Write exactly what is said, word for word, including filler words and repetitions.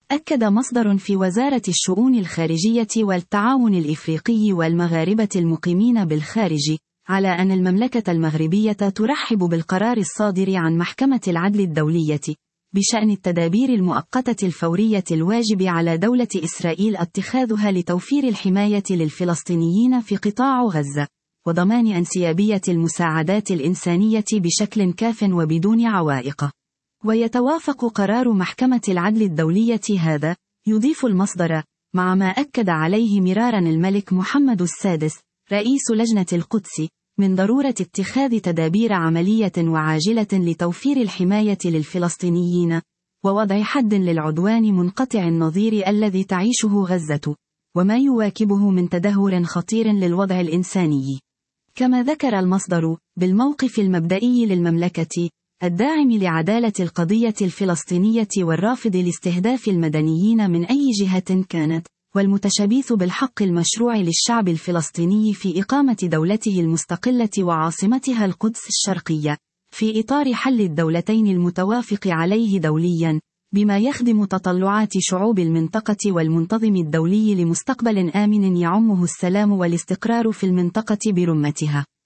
أكد مصدر في وزارة الشؤون الخارجية والتعاون الإفريقي والمغاربة المقيمين بالخارج على أن المملكة المغربية ترحب بالقرار الصادر عن محكمة العدل الدولية بشأن التدابير المؤقتة الفورية الواجب على دولة إسرائيل اتخاذها لتوفير الحماية للفلسطينيين في قطاع غزة، وضمان انسيابية المساعدات الإنسانية بشكل كاف وبدون عوائق. ويتوافق قرار محكمة العدل الدولية هذا، يضيف المصدر، مع ما أكد عليه مرارا الملك محمد السادس رئيس لجنة القدس، من ضرورة اتخاذ تدابير عملية وعاجلة لتوفير الحماية للفلسطينيين، ووضع حد للعدوان منقطع النظير الذي تعيشه غزة، وما يواكبه من تدهور خطير للوضع الإنساني. كما ذكر المصدر، بالموقف المبدئي للمملكة الداعم لعدالة القضية الفلسطينية والرافض لاستهداف المدنيين من أي جهة كانت، والمتشبث بالحق المشروع للشعب الفلسطيني في إقامة دولته المستقلة وعاصمتها القدس الشرقية، في إطار حل الدولتين المتوافق عليه دوليا، بما يخدم تطلعات شعوب المنطقة والمنتظم الدولي لمستقبل آمن يعمه السلام والاستقرار في المنطقة برمتها.